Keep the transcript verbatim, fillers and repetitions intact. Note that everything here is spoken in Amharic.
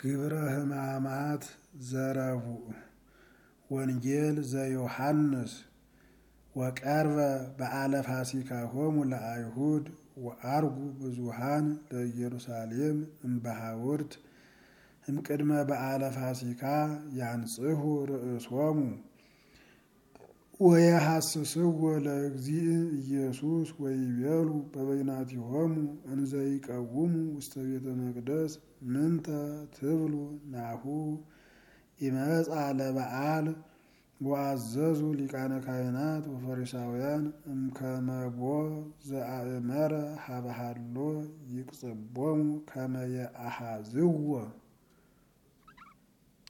ግብረ ሕማማት ዘረቡዕ ወንጌል ዘዮሐንስ ወቀርበ በዓለ ፋሲካሆሙ ለአይሁድ ወአርጉ ብዙኃን ለኢየሩሳሌም እምበሃውርት እምቅድመ በዓለ ፋሲካ ያንጽሑ ርእሶሙ ወየሐስስዎ ለእግዚእ ኢየሱስ ወይቤሉ በበይናቲሆሙ እንዘ ይቀውሙ ውስተ ቤተ መቅደስ ምንተ ትብሉ ናሁ ኢመጻ ለበዓል ወአዘዙ ሊቃነ ካህናት ወፈሪሳውያን እምከመ ቦ ዘአእመረ ሀበሃሎ ይቅጽቦሙ ከመ የአሐዝዎ